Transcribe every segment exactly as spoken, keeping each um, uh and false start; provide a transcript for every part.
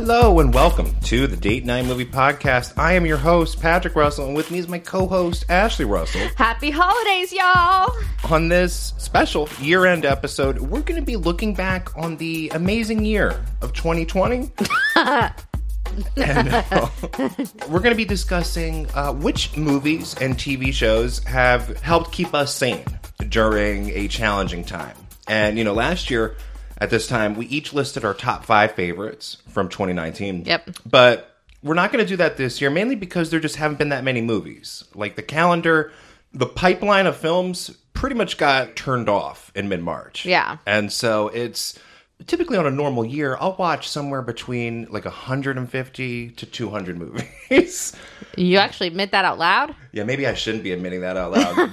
Hello and welcome to the Date Night Movie Podcast. I am your host, Patrick Russell, and with me is my co-host, Ashley Russell. Happy holidays, y'all! On this special year-end episode, we're going to be looking back on the amazing year of twenty twenty. And uh, we're going to be discussing uh, which movies and T V shows have helped keep us sane during a challenging time. And, you know, last year at this time, we each listed our top five favorites from twenty nineteen. Yep. But we're not going to do that this year, mainly because there just haven't been that many movies. Like, the calendar, the pipeline of films pretty much got turned off in mid-March. Yeah. And so it's... Typically on a normal year, I'll watch somewhere between like one hundred fifty to two hundred movies. You actually admit that out loud? Yeah, maybe I shouldn't be admitting that out loud.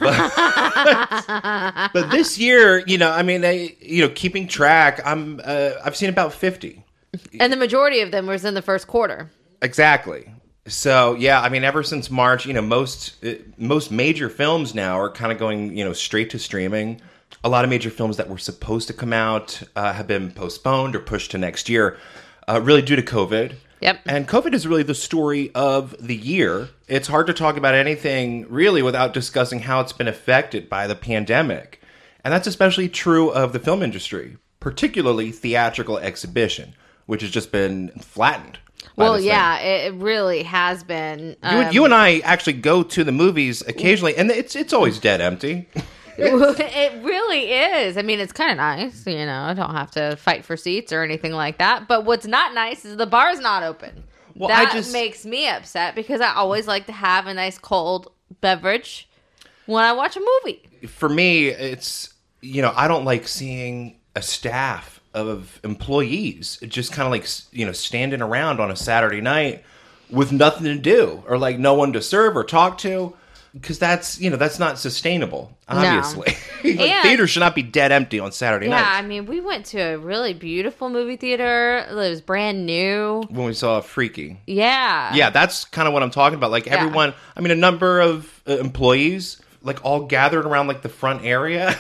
But, but this year, you know, I mean, I, you know, keeping track, I'm, uh, I've seen about fifty. And the majority of them was in the first quarter. Exactly. So, yeah, I mean, ever since March, you know, most uh, most major films now are kind of going, you know, straight to streaming. A lot of major films that were supposed to come out uh, have been postponed or pushed to next year, uh, really due to COVID. Yep. And COVID is really the story of the year. It's hard to talk about anything really without discussing how it's been affected by the pandemic. And that's especially true of the film industry, particularly theatrical exhibition, which has just been flattened. Well, yeah, it really has been. Um, you, you and I actually go to the movies occasionally, and it's it's always dead empty. It really is. I mean, it's kind of nice, you know. I don't have to fight for seats or anything like that. But what's not nice is the bar's not open. Well, that I just, makes me upset because I always like to have a nice cold beverage when I watch a movie. For me, it's, you know, I don't like seeing a staff of employees just kind of like, you know, standing around on a Saturday night with nothing to do or like no one to serve or talk to. Because that's, you know, that's not sustainable, obviously. No. Like, and, theater should not be dead empty on Saturday night. Yeah, I mean, we went to a really beautiful movie theater. It was brand new. When we saw Freaky. Yeah. Yeah, that's kind of what I'm talking about. Like, everyone, yeah. I mean, a number of uh, employees, like, all gathered around, like, the front area.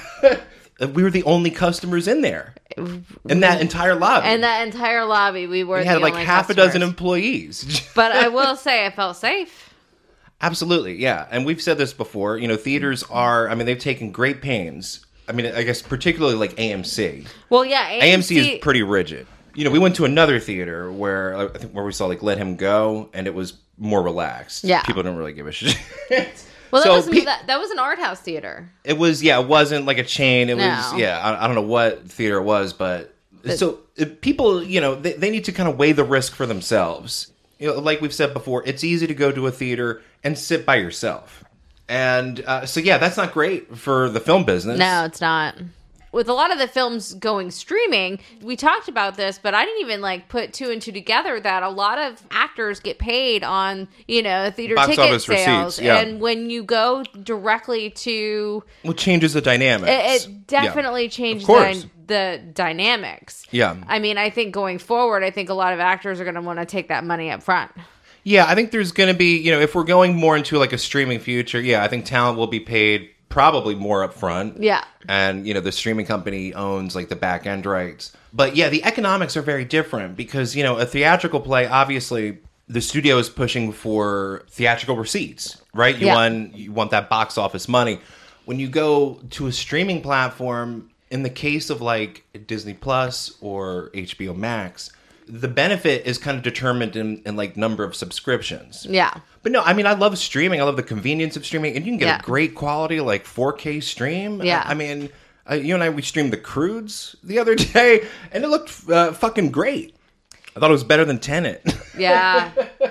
We were the only customers in there. In that entire lobby. In that entire lobby, we were we the had, only like, half customers. a dozen employees. But I will say I felt safe. Absolutely, yeah. And we've said this before. You know, theaters are, I mean, they've taken great pains. I mean, I guess particularly like A M C. Well, yeah, A M C, A M C is pretty rigid. You know, we went to another theater where I think where we saw like Let Him Go, and it was more relaxed. Yeah. People don't really give a shit. Well, that, so, was, pe- that, that was an art house theater. It was, yeah, it wasn't like a chain. It no. was, yeah, I, I don't know what theater it was, but... but so it, people, you know, they, they need to kind of weigh the risk for themselves. You know, like we've said before, it's easy to go to a theater and sit by yourself. And uh, so, yeah, that's not great for the film business. No, it's not. With a lot of the films going streaming, we talked about this, but I didn't even like put two and two together that a lot of actors get paid on, you know, theater Box ticket office sales. Receipts, yeah. And when you go directly to... Well, it changes the dynamics. It, it definitely yeah. changes the, the dynamics. Yeah. I mean, I think going forward, I think a lot of actors are going to want to take that money up front. Yeah, I think there's going to be, you know, if we're going more into like a streaming future, yeah, I think talent will be paid probably more up front. Yeah. And, you know, the streaming company owns like the back end rights. But yeah, the economics are very different because, you know, a theatrical play, obviously the studio is pushing for theatrical receipts, right? You yeah. want you want that box office money. When you go to a streaming platform, in the case of like Disney Plus or H B O Max, the benefit is kind of determined in, in like number of subscriptions. Yeah. But no, I mean, I love streaming. I love the convenience of streaming. And you can get yeah. a great quality, like four K stream. Yeah. I, I mean, uh, you and I, we streamed The Croods the other day, and it looked uh, fucking great. I thought it was better than Tenet. Yeah.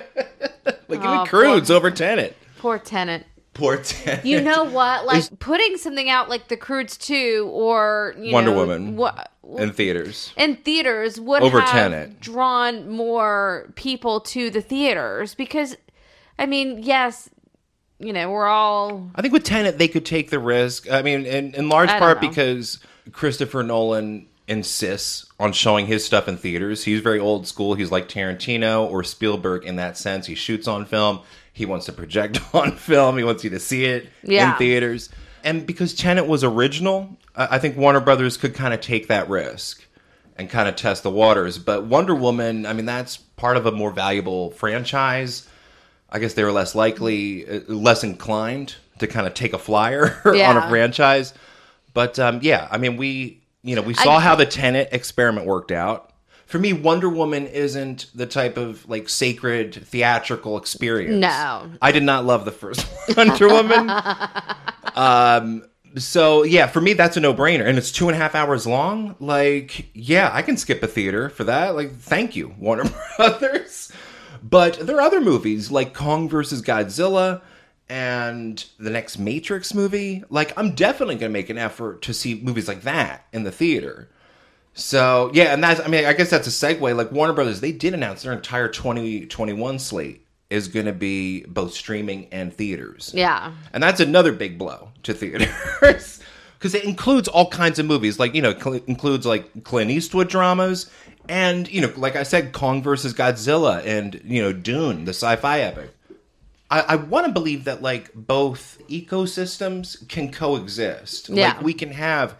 Like, give oh, me Croods poor, over Tenet. Poor Tenet. Poor Tenet. You know what? Like, it's, putting something out like The Croods two or, you Wonder know... Woman. What, in theaters. In theaters would over have Tenet. drawn more people to the theaters because, I mean, yes, you know, we're all... I think with Tenet, they could take the risk. I mean, in, in large I part don't know. because Christopher Nolan insists on showing his stuff in theaters. He's very old school. He's like Tarantino or Spielberg in that sense. He shoots on film. He wants to project on film. He wants you to see it yeah. in theaters. And because Tenet was original, I think Warner Brothers could kind of take that risk. and kind of test the waters. But Wonder Woman, I mean, that's part of a more valuable franchise. I guess they were less likely, less inclined to kind of take a flyer yeah. on a franchise. But um, yeah, I mean, we, you know, we saw I, how the Tenet experiment worked out. For me, Wonder Woman isn't the type of like sacred theatrical experience. No, I did not love the first Wonder Woman. um, so yeah, for me, that's a no-brainer, and it's two and a half hours long. Like, yeah, I can skip a theater for that. Like, thank you, Warner Brothers. But there are other movies like Kong versus Godzilla and the next Matrix movie. Like, I'm definitely going to make an effort to see movies like that in the theater. So, yeah, and that's, I mean, I guess that's a segue. Like, Warner Brothers, they did announce their entire twenty twenty-one slate is going to be both streaming and theaters. Yeah. And that's another big blow to theaters. Because it includes all kinds of movies. Like, you know, it includes, like, Clint Eastwood dramas. And, you know, like I said, Kong versus Godzilla and, you know, Dune, the sci-fi epic. I, I want to believe that, like, both ecosystems can coexist. Yeah. Like, we can have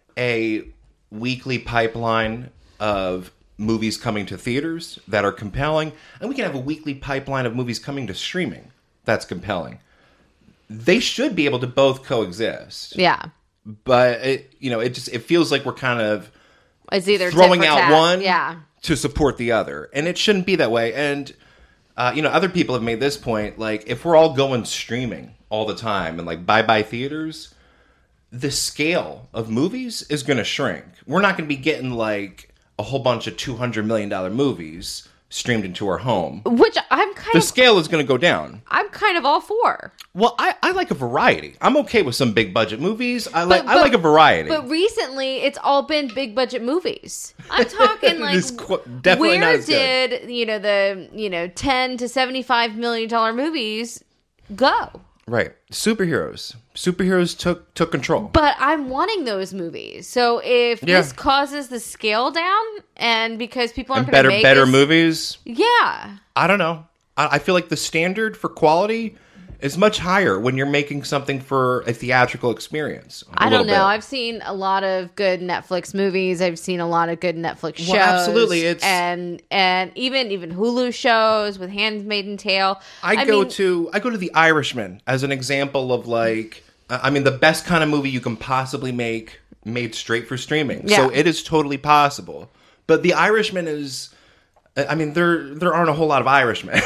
a weekly pipeline of movies coming to theaters that are compelling, and we can have a weekly pipeline of movies coming to streaming that's compelling. They should be able to both coexist. Yeah. But, it, you know, it just it feels like we're kind of it's either throwing out tat. one yeah. to support the other. And it shouldn't be that way. And, uh, you know, other people have made this point. Like, if we're all going streaming all the time and, like, bye-bye theaters, the scale of movies is going to shrink. We're not going to be getting, like, a whole bunch of two hundred million dollars movies streamed into our home. Which I'm kind the of... The scale is going to go down. I'm kind of all for. Well, I, I like a variety. I'm okay with some big budget movies. I like but, I like a variety. But recently, it's all been big budget movies. I'm talking like qu- definitely where not as did good. you know the you know ten to seventy-five million dollar movies go? Right, superheroes. Superheroes took took control. But I'm wanting those movies. So if yeah. this causes the scale down, and because people aren't going to make better this, movies, yeah, I don't know. I, I feel like the standard for quality is much higher when you're making something for a theatrical experience. I don't know. Bit. I've seen a lot of good Netflix movies. I've seen a lot of good Netflix shows. Well, absolutely. It's and and even even Hulu shows with Handmaid's Tale. I, I go mean, to I go to The Irishman as an example of like I mean the best kind of movie you can possibly make made straight for streaming. Yeah. So it is totally possible. But The Irishman is I mean there there aren't a whole lot of Irishmen.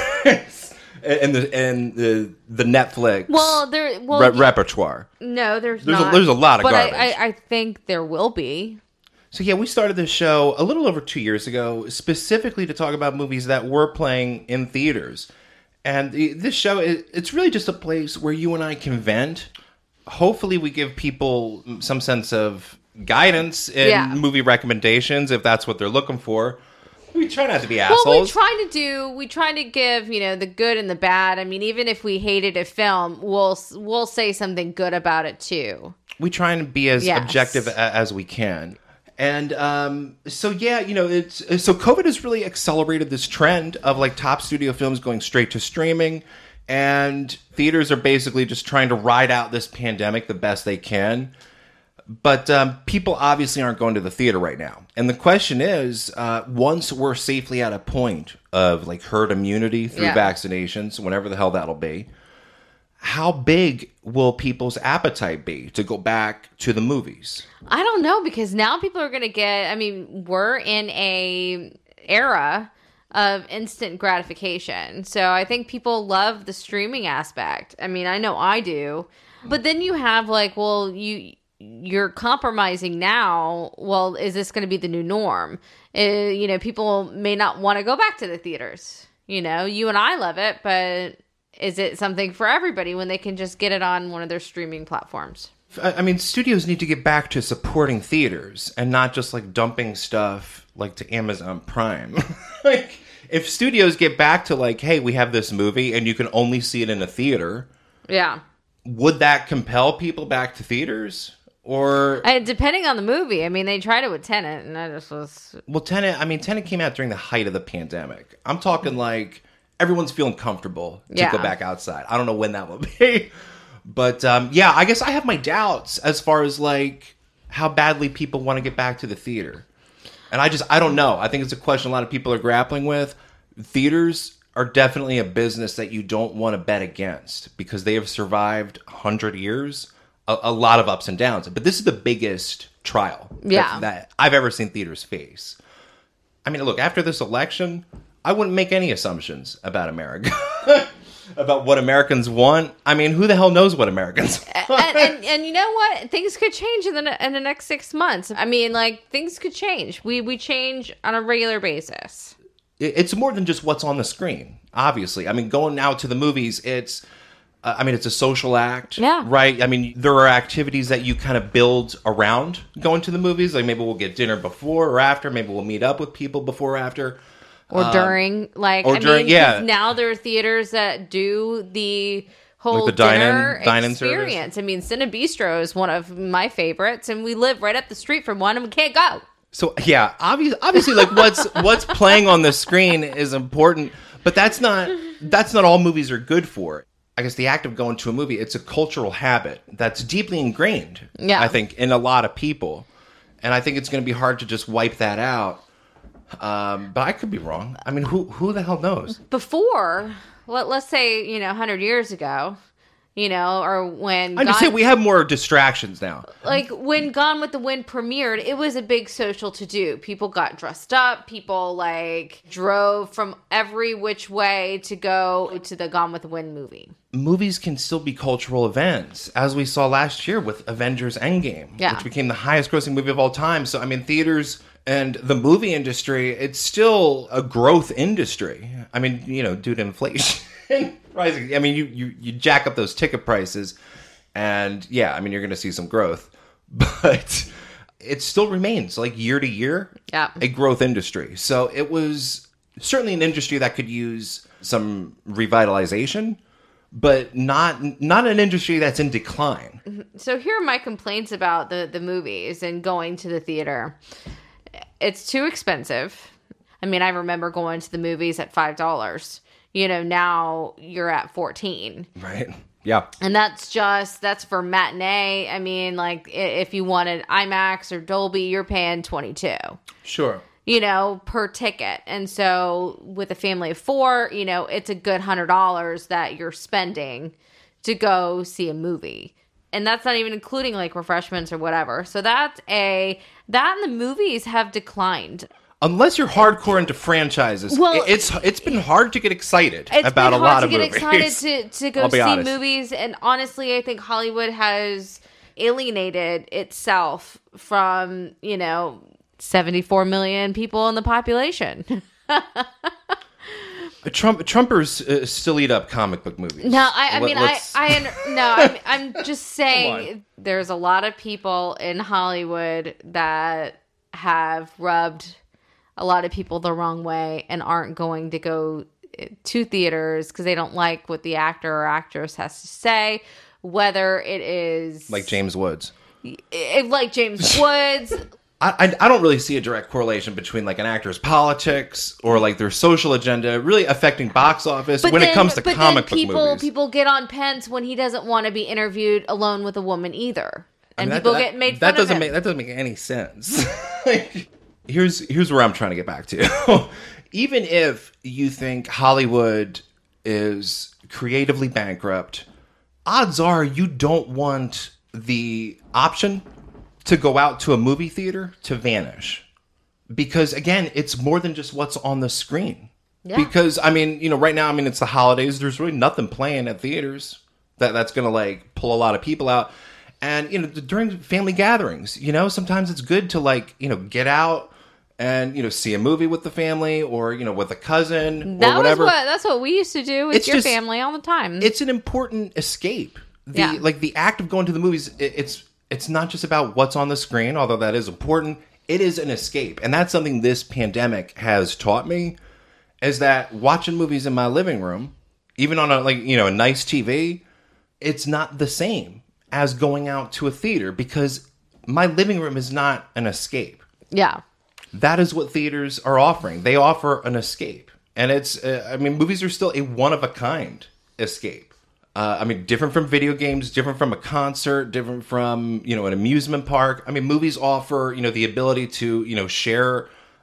And the and the the Netflix well, there, well, re- repertoire. No, there's, there's not. A, there's a lot of but garbage. I, I, I think there will be. So yeah, we started this show a little over two years ago, specifically to talk about movies that were playing in theaters. And the, this show, it, it's really just a place where you and I can vent. Hopefully, we give people some sense of guidance in yeah. movie recommendations if that's what they're looking for. We try not to be assholes. Well, we try to do. We try to give you know the good and the bad. I mean, even if we hated a film, we'll we'll say something good about it too. We try and be as yes. objective a, as we can. And um, so yeah, you know, it's so COVID has really accelerated this trend of like top studio films going straight to streaming, and theaters are basically just trying to ride out this pandemic the best they can. But um, people obviously aren't going to the theater right now. And the question is, uh, once we're safely at a point of like herd immunity through yeah. vaccinations, whenever the hell that'll be, how big will people's appetite be to go back to the movies? I don't know, because now people are going to get, I mean, we're in a era of instant gratification. So I think people love the streaming aspect. I mean, I know I do. But then you have like, well, you... you're compromising now. Well, is this going to be the new norm? Uh, you know, people may not want to go back to the theaters. You know, you and I love it, but is it something for everybody when they can just get it on one of their streaming platforms? I mean, studios need to get back to supporting theaters and not just like dumping stuff like to Amazon Prime. Like, if studios get back to like, hey, we have this movie and you can only see it in a theater. Yeah. Would that compel people back to theaters? Or uh, depending on the movie. I mean, they tried it with Tenet, and I just was... Well, Tenet, I mean, Tenet came out during the height of the pandemic. I'm talking like everyone's feeling comfortable to yeah. go back outside. I don't know when that will be. But, um, yeah, I guess I have my doubts as far as, like, how badly people want to get back to the theater. And I just, I don't know. I think it's a question a lot of people are grappling with. Theaters are definitely a business that you don't want to bet against because they have survived one hundred years, a, a lot of ups and downs. But this is the biggest trial yeah. that, that I've ever seen theaters face. I mean, look, after this election, I wouldn't make any assumptions about America. About what Americans want. I mean, who the hell knows what Americans want? and, and, and you know what? Things could change in the in the next six months. I mean, like, things could change. We we change on a regular basis. It's more than just what's on the screen, obviously. I mean, going out to the movies, it's, uh, I mean, it's a social act, yeah. right? I mean, there are activities that you kind of build around going to the movies. Like, maybe we'll get dinner before or after. Maybe we'll meet up with people before or after. Or during, um, like, or I during, mean, yeah. now there are theaters that do the whole like the dinner dine-in, experience. dine-in I mean, Cinebistro is one of my favorites, and we live right up the street from one, and we can't go. So, yeah, obviously, obviously like, what's what's playing on the screen is important, but that's not that's not all movies are good for. I guess the act of going to a movie, it's a cultural habit that's deeply ingrained, yeah. I think, in a lot of people. And I think it's going to be hard to just wipe that out. Um, but I could be wrong. I mean, who who the hell knows? Before, let, let's say, you know, one hundred years ago, you know, or when... I'm just saying we have more distractions now. Like, when Gone with the Wind premiered, it was a big social to-do. People got dressed up. People, like, drove from every which way to go to the Gone with the Wind movie. Movies can still be cultural events, as we saw last year with Avengers Endgame, yeah. which became the highest-grossing movie of all time. So, I mean, theaters... And the movie industry, it's still a growth industry. I mean, you know, due to inflation rising. I mean, you, you, you jack up those ticket prices, and yeah, I mean, you're going to see some growth. But it still remains, like, year to year, yeah. a growth industry. So it was certainly an industry that could use some revitalization, but not not an industry that's in decline. So here are my complaints about the, the movies and going to the theater. It's too expensive. I mean, I remember going to the movies at five dollars. You know, now you're at fourteen dollars. Right. Yeah. And that's just, that's for matinee. I mean, like, if you wanted IMAX or Dolby, you're paying twenty-two dollars. Sure. You know, per ticket. And so with a family of four, you know, it's a good one hundred dollars that you're spending to go see a movie. And that's not even including, like, refreshments or whatever. So that's a... That and the movies have declined. Unless you're hardcore into franchises. Well, it's it's been hard to get excited about a lot of movies. It's been hard to get excited to, to go see honest. movies. And honestly, I think Hollywood has alienated itself from, you know, seventy-four million people in the population. Trump Trumpers uh, still eat up comic book movies. No, I, I mean, Let's... I, I, no, I'm, I'm just saying there's a lot of people in Hollywood that have rubbed a lot of people the wrong way and aren't going to go to theaters because they don't like what the actor or actress has to say, whether it is... Like James Woods. Like James Woods... I, I don't really see a direct correlation between, like, an actor's politics or, like, their social agenda really affecting box office but when then, it comes to but comic then people, book movies. People get on Pence when he doesn't want to be interviewed alone with a woman either. And I mean, people that, get made that, fun that doesn't of him. Make, that doesn't make any sense. Like, here's, here's where I'm trying to get back to. Even if you think Hollywood is creatively bankrupt, odds are you don't want the option to go out to a movie theater to vanish. Because, again, it's more than just what's on the screen. Yeah. Because, I mean, you know, right now, I mean, it's the holidays. There's really nothing playing at theaters that, that's going to, like, pull a lot of people out. And, you know, during family gatherings, you know, sometimes it's good to, like, you know, get out and, you know, see a movie with the family or, you know, with a cousin that or whatever. Was what, that's what we used to do with it's your just, family all the time. It's an important escape. The, yeah. Like, the act of going to the movies, it, it's... It's not just about what's on the screen, although that is important. It is an escape. And that's something this pandemic has taught me, is that watching movies in my living room, even on a, like, you know, a nice T V, it's not the same as going out to a theater because my living room is not an escape. Yeah. That is what theaters are offering. They offer an escape. And it's, uh, I mean, movies are still a one-of-a-kind escape. Uh, I mean, different from video games, different from a concert, different from, you know, an amusement park. I mean, movies offer, you know, the ability to, you know, share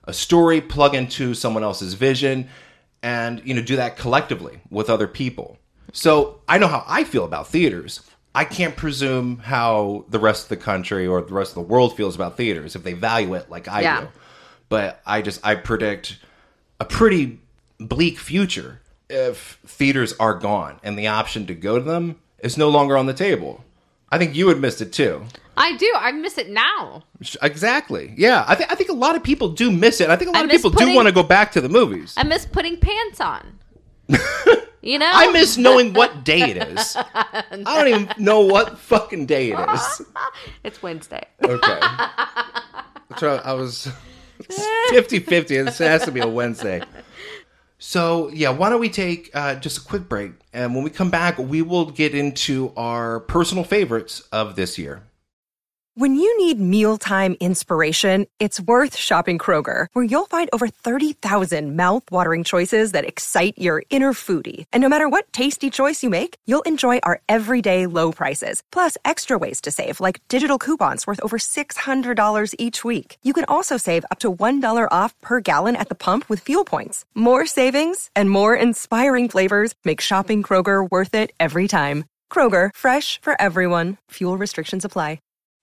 a story, plug into someone else's vision, and, you know, do that collectively with other people. So I know how I feel about theaters. I can't presume how the rest of the country or the rest of the world feels about theaters if they value it like I yeah. do. But I just, I predict a pretty bleak future if theaters are gone and the option to go to them is no longer on the table. I think you would miss it too. I do. I miss it now. Exactly. Yeah. I, th- I think a lot of people do miss it. I think a lot of people putting, do want to go back to the movies. I miss putting pants on. You know? I miss knowing what day it is. I don't even know what fucking day it is. It's Wednesday. Okay. So I was fifty-fifty. It has to be a Wednesday. So, yeah, why don't we take uh, just a quick break. And when we come back, we will get into our personal favorites of this year. When you need mealtime inspiration, it's worth shopping Kroger, where you'll find over thirty thousand mouth-watering choices that excite your inner foodie. And no matter what tasty choice you make, you'll enjoy our everyday low prices, plus extra ways to save, like digital coupons worth over six hundred dollars each week. You can also save up to one dollar off per gallon at the pump with fuel points. More savings and more inspiring flavors make shopping Kroger worth it every time. Kroger, fresh for everyone. Fuel restrictions apply.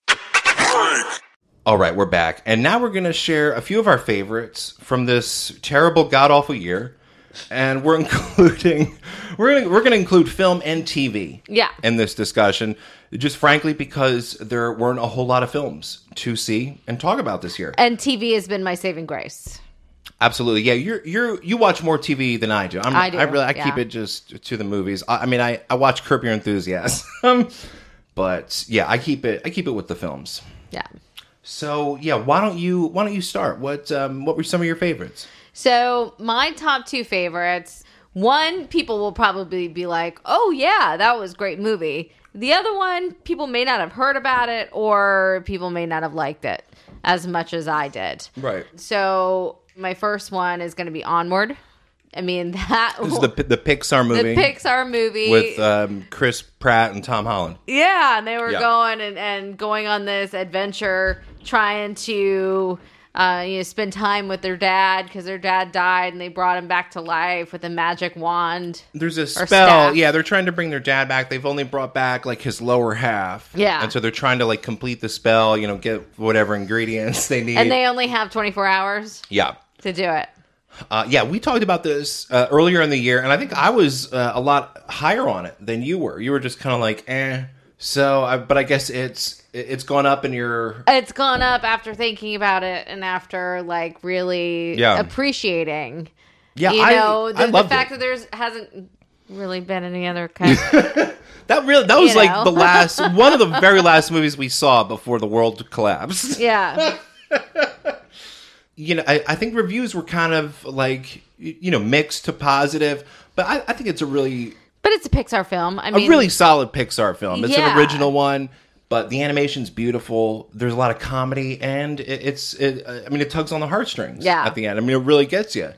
All right, we're back. And now we're going to share a few of our favorites from this terrible, god-awful year. And we're including, we're going to, we're going to include film and T V yeah. in this discussion. Just frankly, because there weren't a whole lot of films to see and talk about this year. And T V has been my saving grace. Absolutely. Yeah, you're, you're, you watch more T V than I do. I'm, I do. I really, I yeah. keep it just to the movies. I, I mean, I, I watch Curb Your Enthusiasm. But yeah, I keep it, I keep it with the films. Yeah. So yeah, why don't you why don't you start? What um, what were some of your favorites? So my top two favorites. One, people will probably be like, "Oh yeah, that was a great movie." The other one, people may not have heard about it, or people may not have liked it as much as I did. Right. So my first one is going to be Onward. I mean, that this is the the Pixar movie. The Pixar movie with um, Chris Pratt and Tom Holland. Yeah, and they were yeah. going and, and going on this adventure, trying to uh, you know spend time with their dad because their dad died, and they brought him back to life with a magic wand. There's a spell. Yeah, they're trying to bring their dad back. They've only brought back like his lower half. Yeah, and so they're trying to like complete the spell. You know, get whatever ingredients they need, and they only have twenty-four hours. Yeah, to do it. Uh, yeah, we talked about this uh, earlier in the year, and I think I was uh, a lot higher on it than you were. You were just kind of like, eh. So, I, but I guess it's it's gone up in your... It's gone up after thinking about it and after, like, really yeah. appreciating. Yeah, you I, know, the, I loved the fact it. that there's hasn't really been any other kind of... that really that was you like know? the last one of the very last movies we saw before the world collapsed. Yeah. You know, I, I think reviews were kind of like, you know, mixed to positive, but I, I think it's a really... But it's a Pixar film. I mean... A really solid Pixar film. It's yeah. an original one, but the animation's beautiful. There's a lot of comedy, and it, it's, it, I mean, it tugs on the heartstrings yeah. at the end. I mean, it really gets you.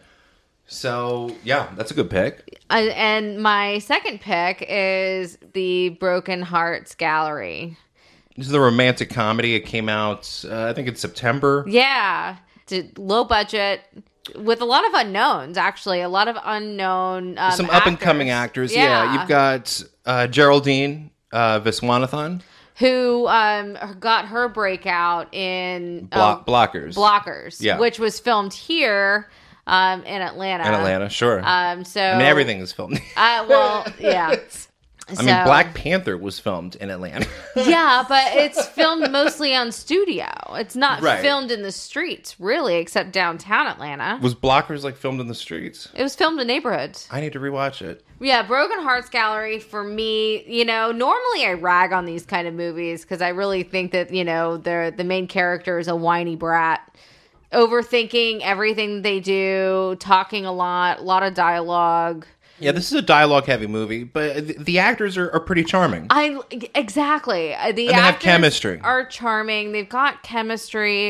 So, yeah, that's a good pick. Uh, and my second pick is the Broken Hearts Gallery. This is the romantic comedy. It came out, uh, I think, in September. Yeah. Low budget with a lot of unknowns, actually. A lot of unknown um, Some up-and-coming actors. Yeah. yeah. You've got uh, Geraldine uh, Viswanathan. Who um, got her breakout in... Blo- um, Blockers. Blockers. Yeah. Which was filmed here um, in Atlanta. In Atlanta, sure. Um, so I mean, everything is filmed. uh, well, yeah. I so, mean, Black Panther was filmed in Atlanta. Yeah, but it's filmed mostly on studio. It's not right. filmed in the streets, really, except downtown Atlanta. Was Blockers, like, filmed in the streets? It was filmed in neighborhoods. I need to rewatch it. Yeah, Broken Hearts Gallery, for me, you know, normally I rag on these kind of movies because I really think that, you know, the the main character is a whiny brat. Overthinking everything they do, talking a lot, a lot of dialogue. Yeah, this is a dialogue-heavy movie, but the, the actors are, are pretty charming. I exactly the and they actors have chemistry. Are charming. They've got chemistry.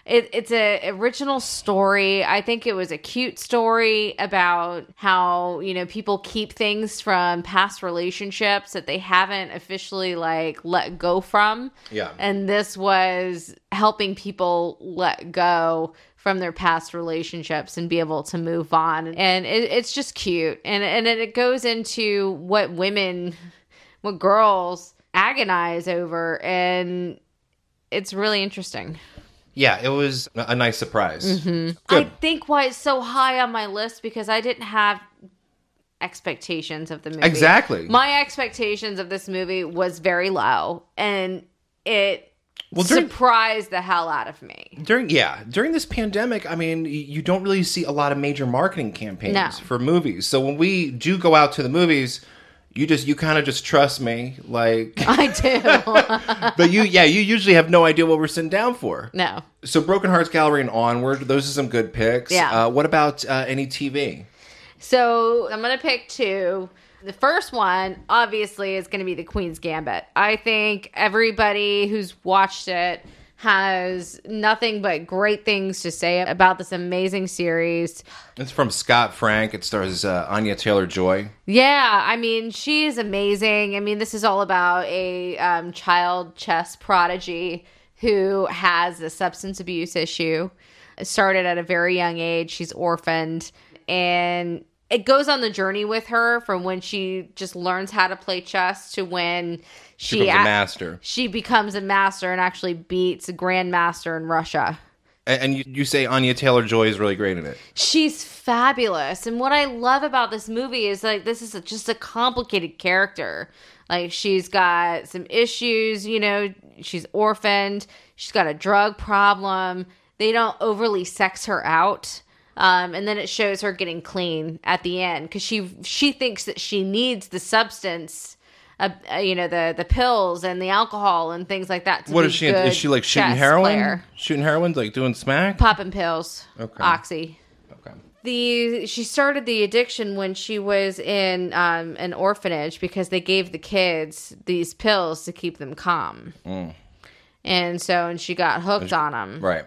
It, it's a original story. I think it was a cute story about how, you know, people keep things from past relationships that they haven't officially like let go from. Yeah. And this was helping people let go from their past relationships and be able to move on. And it, it's just cute. And, and it goes into what women, what girls agonize over. And it's really interesting. Yeah, it was a nice surprise. Mm-hmm. I think why it's so high on my list because I didn't have expectations of the movie. Exactly. My expectations of this movie was very low, and it well, during, surprised the hell out of me. During yeah, during this pandemic, I mean, you don't really see a lot of major marketing campaigns no. for movies. So when we do go out to the movies, You just, you kind of just trust me, like... I do. But you, yeah, you usually have no idea what we're sitting down for. No. So Broken Hearts Gallery and Onward, those are some good picks. Yeah. Uh, what about uh, any T V? So I'm going to pick two. The first one, obviously, is going to be The Queen's Gambit. I think everybody who's watched it has nothing but great things to say about this amazing series. It's from Scott Frank. It stars uh, Anya Taylor-Joy. Yeah, I mean, she is amazing. I mean, this is all about a um, child chess prodigy who has a substance abuse issue. It started at a very young age. She's orphaned. And it goes on the journey with her from when she just learns how to play chess to when... She, she becomes a master. She becomes a master and actually beats a grandmaster in Russia. And, and you, you say Anya Taylor-Joy is really great in it. She's fabulous. And what I love about this movie is like this is a, just a complicated character. Like she's got some issues, you know, she's orphaned. She's got a drug problem. They don't overly sex her out. Um, and then it shows her getting clean at the end because she she thinks that she needs the substance. Uh, you know, the the pills and the alcohol and things like that. To what be is she? Good is she like shooting heroin? Player. Shooting heroin, like doing smack? Popping pills. Okay. Oxy. Okay. The she started the addiction when she was in um, an orphanage because they gave the kids these pills to keep them calm. Mm. And so, and she got hooked on them. Right.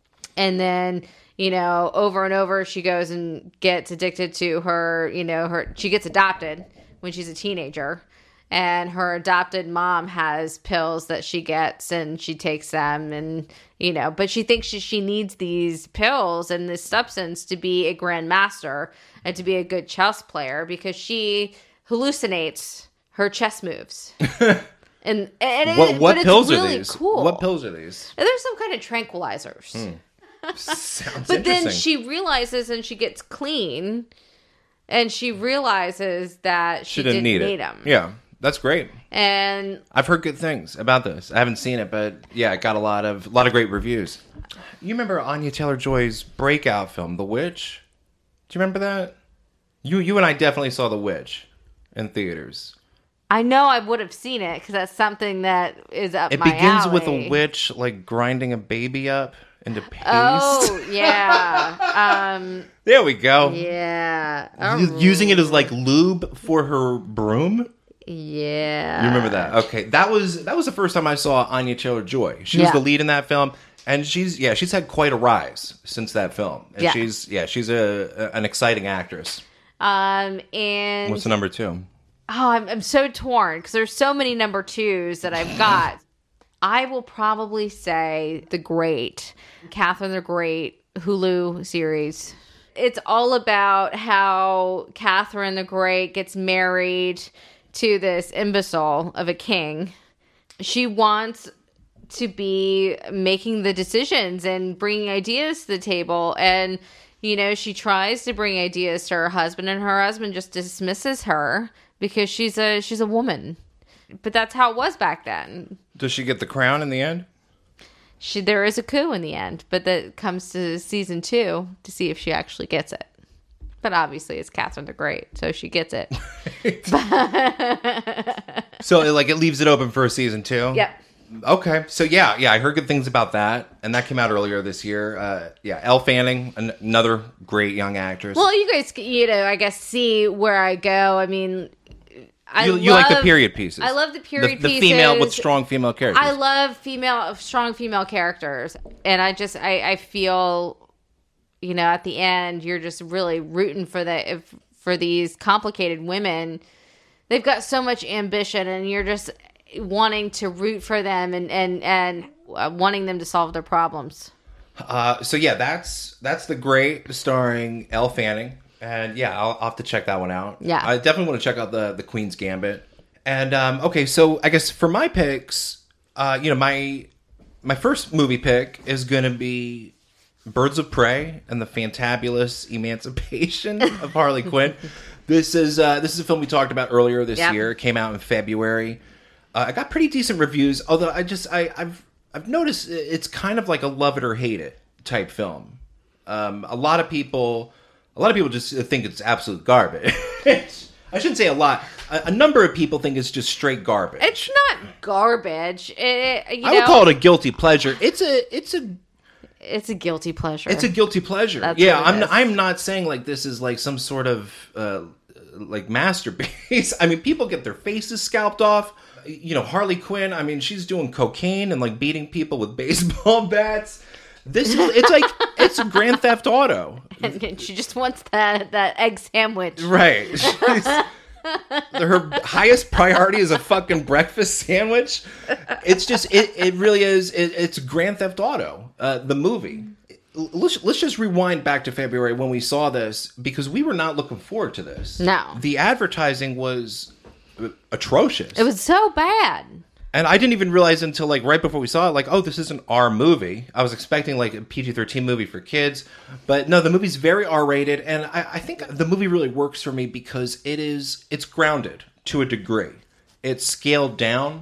And then, you know, over and over, she goes and gets addicted to her. You know, her she gets adopted when she's a teenager. And her adopted mom has pills that she gets and she takes them and, you know, but she thinks she, she needs these pills and this substance to be a grandmaster and to be a good chess player because she hallucinates her chess moves. and and What, it, what but pills it's really are these? Cool. What pills are these? And there's some kind of tranquilizers. Hmm. Sounds but then she realizes and she gets clean and she realizes that she, she didn't, didn't need, need it. them. Yeah. That's great. And I've heard good things about this. I haven't seen it, but yeah, it got a lot of a lot of great reviews. You remember Anya Taylor-Joy's breakout film, The Witch? Do you remember that? You you and I definitely saw The Witch in theaters. I know I would have seen it because that's something that is up it my alley. It begins with a witch like grinding a baby up into paste. Oh yeah. um, there we go. Yeah. U- using it as like lube for her broom. Yeah. You remember that? Okay. That was that was the first time I saw Anya Taylor-Joy. She was yeah. the lead in that film, and she's yeah, she's had quite a rise since that film. And yeah. she's yeah, she's a, a an exciting actress. Um and what's the number two? Oh, I'm I'm so torn because there's so many number twos that I've got. I will probably say The Great, Catherine the Great Hulu series. It's all about how Catherine the Great gets married to this imbecile of a king. She wants to be making the decisions and bringing ideas to the table. And, you know, she tries to bring ideas to her husband and her husband just dismisses her because she's a she's a woman. But that's how it was back then. Does she get the crown in the end? She there is a coup in the end, but that comes to season two to see if she actually gets it. But obviously, it's Catherine the Great, so she gets it. So, like, it leaves it open for a season two? Yep. Okay. So, yeah, yeah, I heard good things about that, and that came out earlier this year. Uh, yeah, Elle Fanning, an- another great young actress. Well, you guys, you know, I guess, see where I go. I mean, I you, love, you like the period pieces. I love the period the, the pieces. The female with strong female characters. I love female, strong female characters. And I just, I, I feel, you know, at the end, you're just really rooting for the, if, for these complicated women. They've got so much ambition, and you're just wanting to root for them and, and, and uh, wanting them to solve their problems. Uh, so yeah, that's that's The Great, starring Elle Fanning. And yeah, I'll, I'll have to check that one out. Yeah. I definitely want to check out the, the Queen's Gambit. And, um, okay, so I guess for my picks, uh, you know, my my first movie pick is going to be Birds of Prey and the Fantabulous Emancipation of Harley Quinn. This is uh, this is a film we talked about earlier this yep. year. It came out in February. Uh, I got pretty decent reviews, although I just, I, I've, I've noticed it's kind of like a love it or hate it type film. Um, a lot of people... A lot of people just think it's absolute garbage. I shouldn't say a lot. A, a number of people think it's just straight garbage. It's not garbage. It, you I know, would call it a guilty pleasure. It's a, it's a, it's a guilty pleasure. It's a guilty pleasure. That's yeah, I'm, is. I'm not saying like this is like some sort of uh, like masterpiece. I mean, people get their faces scalped off. You know, Harley Quinn. I mean, she's doing cocaine and like beating people with baseball bats. This is, it's like, it's a Grand Theft Auto. And she just wants that, that egg sandwich. Right. She's, her highest priority is a fucking breakfast sandwich. It's just, it, it really is, it, it's Grand Theft Auto, uh, the movie. Let's, let's just rewind back to February when we saw this, because we were not looking forward to this. No. The advertising was atrocious. It was so bad. And I didn't even realize until like right before we saw it, like, oh, this isn't our movie. I was expecting like a P G thirteen movie for kids. But no, the movie's very R-rated. And I, I think the movie really works for me because it is, it's grounded to a degree. It's scaled down.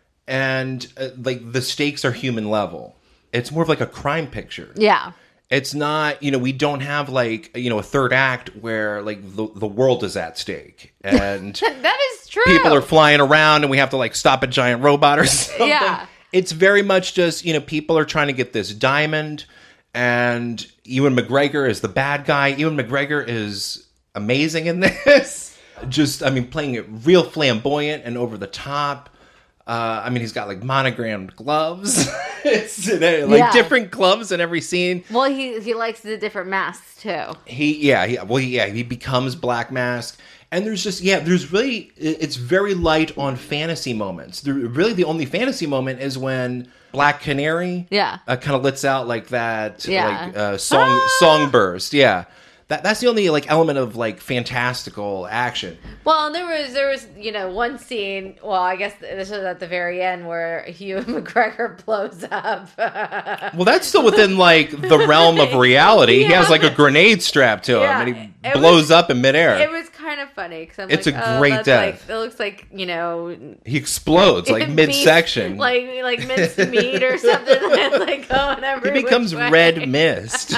And uh, like the stakes are human level. It's more of like a crime picture. Yeah. It's not, you know, we don't have like, you know, a third act where like the, the world is at stake. And that is true. People are flying around and we have to like stop a giant robot or something. Yeah. It's very much just, you know, people are trying to get this diamond, and Ewan McGregor is the bad guy. Ewan McGregor is amazing in this. Just, I mean, playing it real flamboyant and over the top. Uh, I mean, he's got like monogrammed gloves. It's like yeah. different gloves in every scene. Well, he he likes the different masks too. He yeah he, well yeah he becomes Black Mask, and there's just yeah there's really it's very light on fantasy moments. There, really, the only fantasy moment is when Black Canary yeah uh, kind of lets out like that yeah. like uh, song ah! song burst yeah. That that's the only like element of like fantastical action. Well, there was there was you know one scene. Well, I guess this was at the very end where Ewan McGregor blows up. Well, that's still within like the realm of reality. Yeah. He has like a grenade strapped to him, yeah. and he it blows was, up in midair. It was kind of funny because I'm it's like, a oh, great that's death. Like, it looks like you know he explodes like midsection, like like minced meat or something. Like going every He becomes which way. red mist.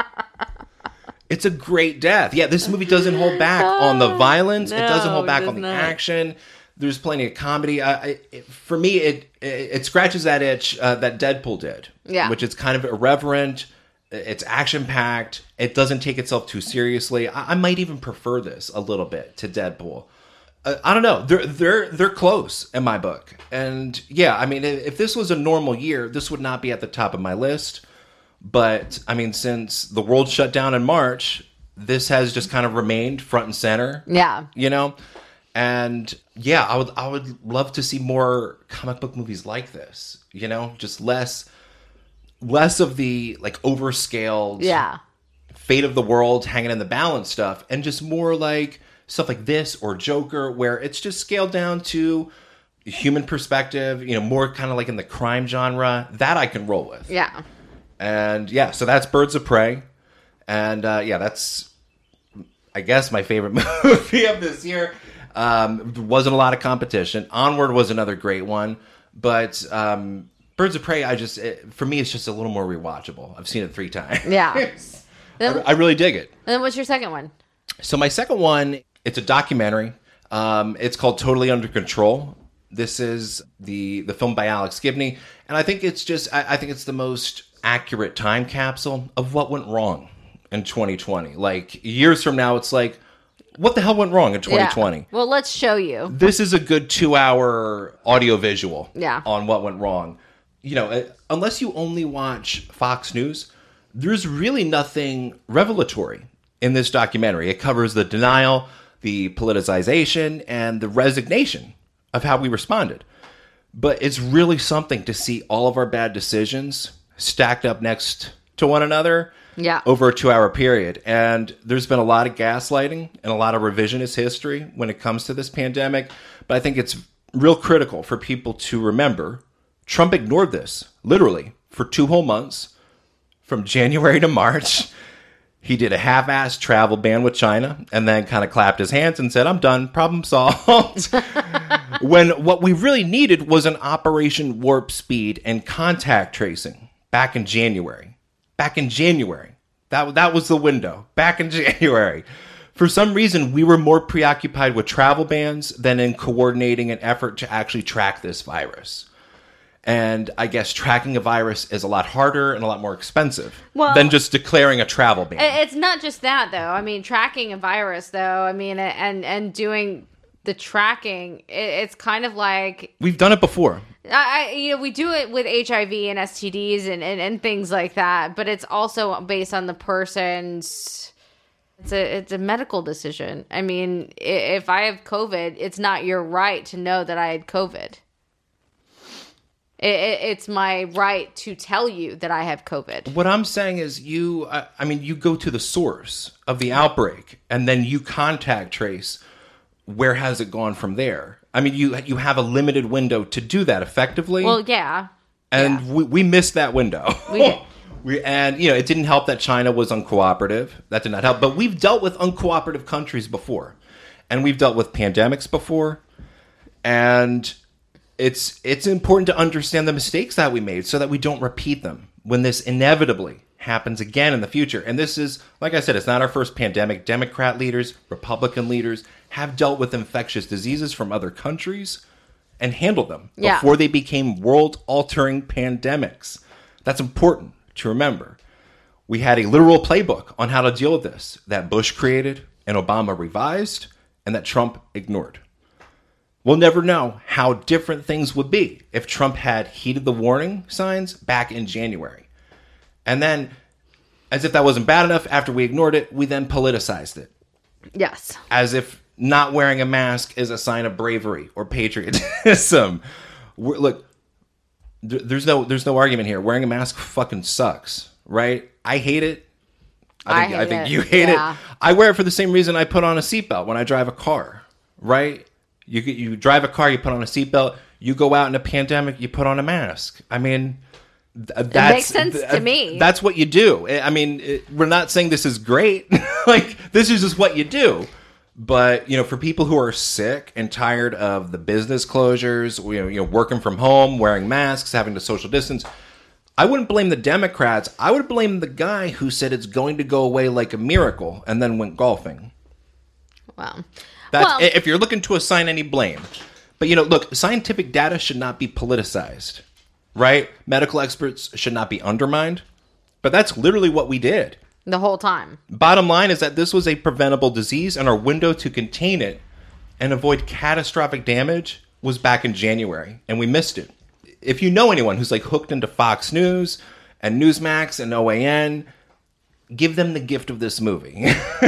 It's a great death. Yeah, this movie doesn't hold back on the violence. No, it doesn't hold back on the not. action. There's plenty of comedy. I, I, it, for me, it, it it scratches that itch uh, that Deadpool did. Yeah. Which is kind of irreverent. It's action-packed. It doesn't take itself too seriously. I, I might even prefer this a little bit to Deadpool. Uh, I don't know. They're they're they're close in my book. And yeah, I mean, if this was a normal year, this would not be at the top of my list. But, I mean, since the world shut down in March, this has just kind of remained front and center. Yeah. You know? And, yeah, I would I would love to see more comic book movies like this. You know? Just less less of the, like, overscaled yeah. fate of the world hanging in the balance stuff. And just more, like, stuff like this or Joker, where it's just scaled down to human perspective. You know, more kind of like in the crime genre. That I can roll with. Yeah. And yeah, so that's Birds of Prey. And uh, yeah, that's, I guess, my favorite movie of this year. Um, there wasn't a lot of competition. Onward was another great one. But um, Birds of Prey, I just, it, for me, it's just a little more rewatchable. I've seen it three times. Yeah. I, I really dig it. And then what's your second one? So my second one, it's a documentary. Um, it's called Totally Under Control. This is the, the film by Alex Gibney. And I think it's just, I, I think it's the most accurate time capsule of what went wrong in twenty twenty. Like years from now, it's like, what the hell went wrong in twenty twenty? Yeah. Well, let's show you. This is a good two-hour audio visual yeah. on what went wrong. You know, unless you only watch Fox News, there's really nothing revelatory in this documentary. It covers the denial, the politicization, and the resignation of how we responded. But it's really something to see all of our bad decisions stacked up next to one another yeah. over a two-hour period. And there's been a lot of gaslighting and a lot of revisionist history when it comes to this pandemic. But I think it's real critical for people to remember Trump ignored this, literally, for two whole months, from January to March. He did a half-assed travel ban with China and then kind of clapped his hands and said, I'm done, problem solved. When what we really needed was an Operation Warp Speed and contact tracing back in January. Back in January. That, that was the window. Back in January. For some reason, we were more preoccupied with travel bans than in coordinating an effort to actually track this virus. And I guess tracking a virus is a lot harder and a lot more expensive well, than just declaring a travel ban. It's not just that, though. I mean, tracking a virus, though, I mean, and and doing the tracking, it's kind of like... We've done it before. I, you know, we do it with H I V and S T Ds and, and, and things like that, but it's also based on the person's... It's a, it's a medical decision. I mean, if I have COVID, it's not your right to know that I had COVID. It's my right to tell you that I have COVID. What I'm saying is you, I, I mean, you go to the source of the outbreak and then you contact trace where has it gone from there. I mean, you you have a limited window to do that effectively. Well, yeah. And yeah. We, we missed that window. We did. we, and, you know, it didn't help that China was uncooperative. That did not help. But we've dealt with uncooperative countries before. And we've dealt with pandemics before. And... It's it's important to understand the mistakes that we made so that we don't repeat them when this inevitably happens again in the future. And this is, like I said, it's not our first pandemic. Democrat leaders, Republican leaders have dealt with infectious diseases from other countries and handled them yeah. before they became world-altering pandemics. That's important to remember. We had a literal playbook on how to deal with this that Bush created and Obama revised and that Trump ignored. We'll never know how different things would be if Trump had heeded the warning signs back in January. And then, as if that wasn't bad enough, after we ignored it, we then politicized it. Yes. As if not wearing a mask is a sign of bravery or patriotism. We're, look, th- there's no there's no argument here. Wearing a mask fucking sucks, right? I hate it. I think, I, hate I think it. you hate yeah. it. I wear it for the same reason I put on a seatbelt when I drive a car, right? You you drive a car, you put on a seatbelt. You go out in a pandemic, you put on a mask. I mean, th- that's, it makes sense th- to me. That's what you do. I mean, it, we're not saying this is great. Like, this is just what you do. But, you know, for people who are sick and tired of the business closures, you know, you know, working from home, wearing masks, having to social distance, I wouldn't blame the Democrats. I would blame the guy who said it's going to go away like a miracle and then went golfing. Wow. That's, well, if you're looking to assign any blame. But, you know, look, scientific data should not be politicized, right? Medical experts should not be undermined. But that's literally what we did. The whole time. Bottom line is that this was a preventable disease, and our window to contain it and avoid catastrophic damage was back in January, and we missed it. If you know anyone who's, like, hooked into Fox News and Newsmax and O A N, give them the gift of this movie.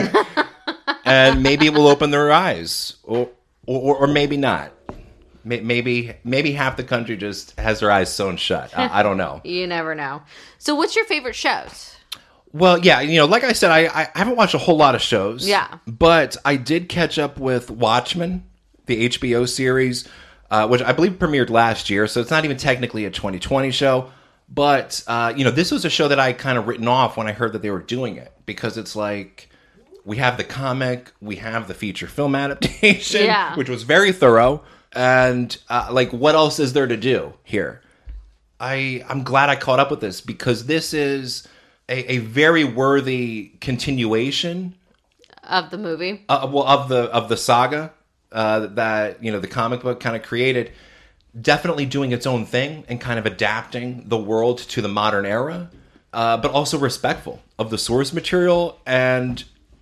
And maybe it will open their eyes, or or, or maybe not. Maybe maybe half the country just has their eyes sewn shut. I, I don't know. You never know. So what's your favorite shows? Well, yeah, you know, like I said, I, I haven't watched a whole lot of shows. Yeah. But I did catch up with Watchmen, the H B O series, uh, which I believe premiered last year. So it's not even technically a twenty twenty show. But, uh, you know, this was a show that I kind of written off when I heard that they were doing it. Because it's like... We have the comic, we have the feature film adaptation, yeah. which was very thorough. And, uh, like, what else is there to do here? I, I'm glad I caught up with this because this is a, a very worthy continuation. Of the movie? Uh, well, of the of the saga uh, that, you know, the comic book kind of created. Definitely doing its own thing and kind of adapting the world to the modern era. Uh, but also respectful of the source material and...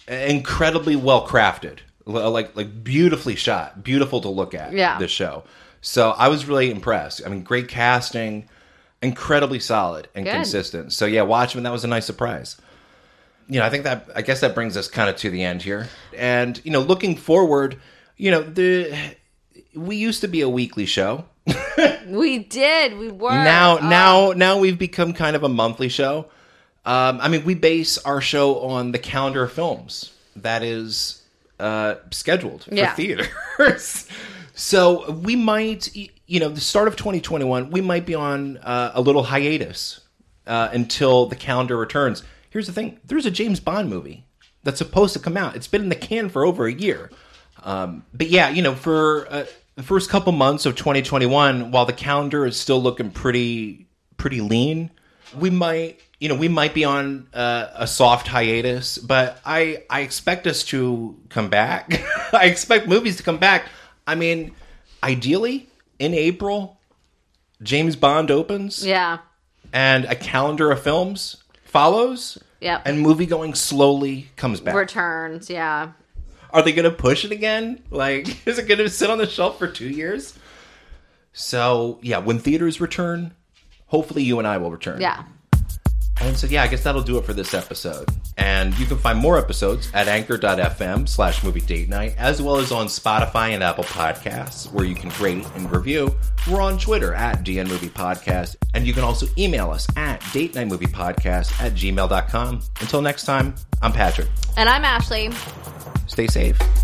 incredibly well crafted, like like beautifully shot, beautiful to look at. Yeah. This show. So I was really impressed. I mean, great casting, incredibly solid and Good. consistent. So yeah, Watchmen, that was a nice surprise. You know, I think that, I guess that brings us kind of to the end here. And, you know, looking forward, you know, the we used to be a weekly show. We did. We were. Now, oh. now, now we've become kind of a monthly show. Um, I mean, we base our show on the calendar of films that is uh, scheduled for yeah. theaters. So we might, you know, the start of twenty twenty-one, we might be on uh, a little hiatus uh, until the calendar returns. Here's the thing. There's a James Bond movie that's supposed to come out. It's been in the can for over a year. Um, but yeah, you know, for uh, the first couple months of twenty twenty-one, while the calendar is still looking pretty pretty lean, we might, you know, we might be on uh, a soft hiatus. But I, I expect us to come back. I expect movies to come back. I mean, ideally, in April, James Bond opens. Yeah. And a calendar of films follows, yep. and movie going slowly comes back. Returns, yeah. Are they going to push it again? Like, is it going to sit on the shelf for two years? So, yeah, when theaters return, hopefully you and I will return. Yeah. And so, yeah, I guess that'll do it for this episode. And you can find more episodes at anchor.fm slash movie date night, as well as on Spotify and Apple Podcasts, where you can rate and review. We're on Twitter at D N Movie Podcast. And you can also email us at date night movie podcast at gmail dot com. Until next time, I'm Patrick. And I'm Ashley. Stay safe.